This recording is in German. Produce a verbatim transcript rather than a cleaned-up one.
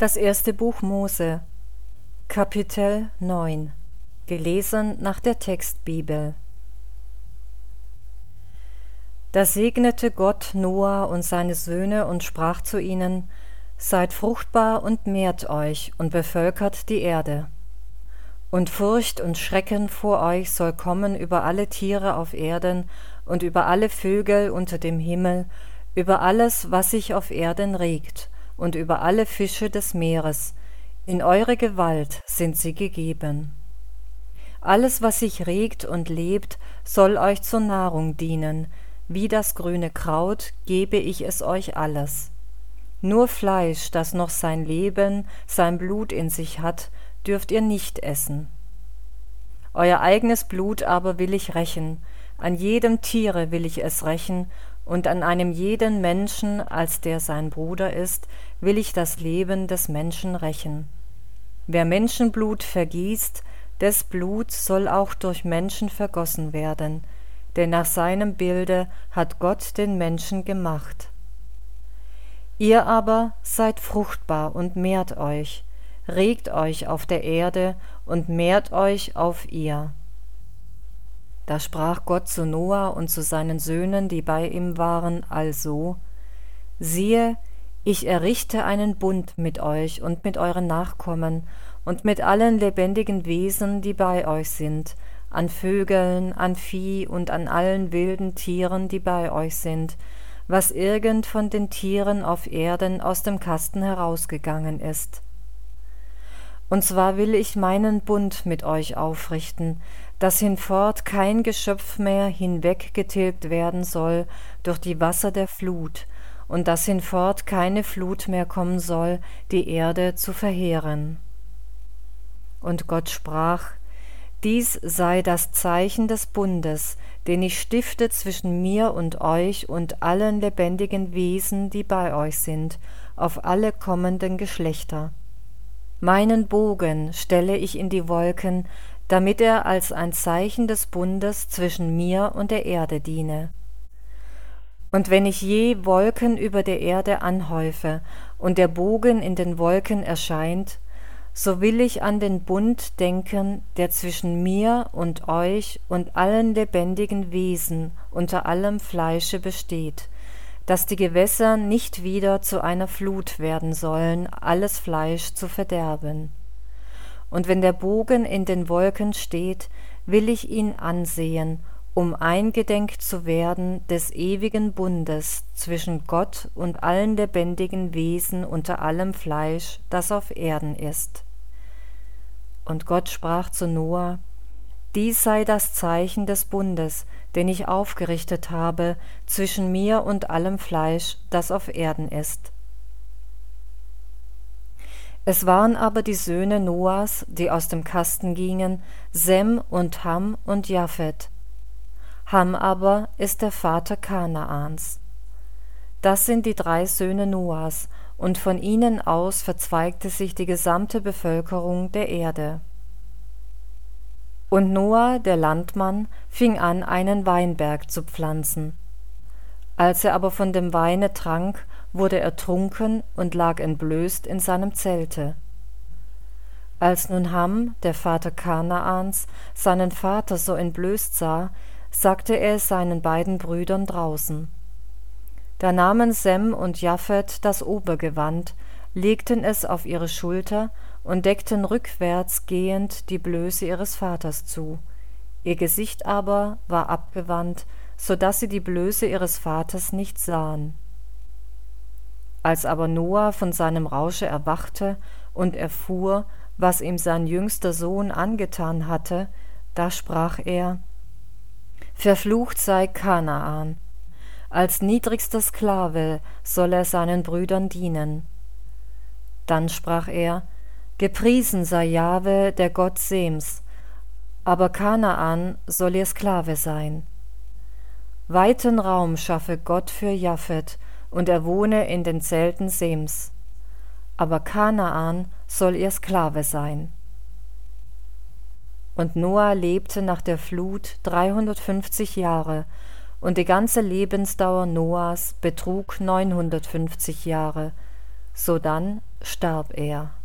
Das erste Buch Mose, Kapitel neun, gelesen nach der Textbibel. Da segnete Gott Noah und seine Söhne und sprach zu ihnen: Seid fruchtbar und mehrt euch und bevölkert die Erde. Und Furcht und Schrecken vor euch soll kommen über alle Tiere auf Erden und über alle Vögel unter dem Himmel, über alles, was sich auf Erden regt, und über alle Fische des Meeres. In eure Gewalt sind sie gegeben. Alles, was sich regt und lebt, soll euch zur Nahrung dienen. Wie das grüne Kraut gebe ich es euch alles. Nur Fleisch, das noch sein Leben, sein Blut in sich hat, dürft ihr nicht essen. Euer eigenes Blut aber will ich rächen, an jedem Tiere will ich es rächen, und an einem jeden Menschen, als der sein Bruder ist, will ich das Leben des Menschen rächen. Wer Menschenblut vergießt, des Blut soll auch durch Menschen vergossen werden, denn nach seinem Bilde hat Gott den Menschen gemacht. Ihr aber seid fruchtbar und mehrt euch, regt euch auf der Erde und mehrt euch auf ihr. Da sprach Gott zu Noah und zu seinen Söhnen, die bei ihm waren, also: Siehe, ich errichte einen Bund mit euch und mit euren Nachkommen und mit allen lebendigen Wesen, die bei euch sind, an Vögeln, an Vieh und an allen wilden Tieren, die bei euch sind, was irgend von den Tieren auf Erden aus dem Kasten herausgegangen ist. Und zwar will ich meinen Bund mit euch aufrichten, dass hinfort kein Geschöpf mehr hinweggetilgt werden soll durch die Wasser der Flut, und dass hinfort keine Flut mehr kommen soll, die Erde zu verheeren. Und Gott sprach: Dies sei das Zeichen des Bundes, den ich stifte zwischen mir und euch und allen lebendigen Wesen, die bei euch sind, auf alle kommenden Geschlechter. Meinen Bogen stelle ich in die Wolken, damit er als ein Zeichen des Bundes zwischen mir und der Erde diene. Und wenn ich je Wolken über der Erde anhäufe und der Bogen in den Wolken erscheint, so will ich an den Bund denken, der zwischen mir und euch und allen lebendigen Wesen unter allem Fleische besteht, dass die Gewässer nicht wieder zu einer Flut werden sollen, alles Fleisch zu verderben. Und wenn der Bogen in den Wolken steht, will ich ihn ansehen, um eingedenk zu werden des ewigen Bundes zwischen Gott und allen lebendigen Wesen unter allem Fleisch, das auf Erden ist. Und Gott sprach zu Noah: Dies sei das Zeichen des Bundes, den ich aufgerichtet habe zwischen mir und allem Fleisch, das auf Erden ist. Es waren aber die Söhne Noahs, die aus dem Kasten gingen, Sem und Ham und Japhet. Ham aber ist der Vater Kanaans. Das sind die drei Söhne Noahs, und von ihnen aus verzweigte sich die gesamte Bevölkerung der Erde. Und Noah, der Landmann, fing an, einen Weinberg zu pflanzen. Als er aber von dem Weine trank, wurde er trunken und lag entblößt in seinem Zelte. Als nun Ham, der Vater Kanaans, seinen Vater so entblößt sah, sagte er es seinen beiden Brüdern draußen. Da nahmen Sem und Japhet das Obergewand, legten es auf ihre Schulter und deckten rückwärts gehend die Blöße ihres Vaters zu. Ihr Gesicht aber war abgewandt, so dass sie die Blöße ihres Vaters nicht sahen. Als aber Noah von seinem Rausche erwachte und erfuhr, was ihm sein jüngster Sohn angetan hatte, da sprach er: Verflucht sei Kanaan, als niedrigster Sklave soll er seinen Brüdern dienen. Dann sprach er: Gepriesen sei Jahwe, der Gott Sems, aber Kanaan soll ihr Sklave sein. Weiten Raum schaffe Gott für Japhet, und er wohne in den Zelten Sems, aber Kanaan soll ihr Sklave sein. Und Noah lebte nach der Flut dreihundertfünfzig Jahre, und die ganze Lebensdauer Noahs betrug neunhundertfünfzig Jahre, sodann starb er.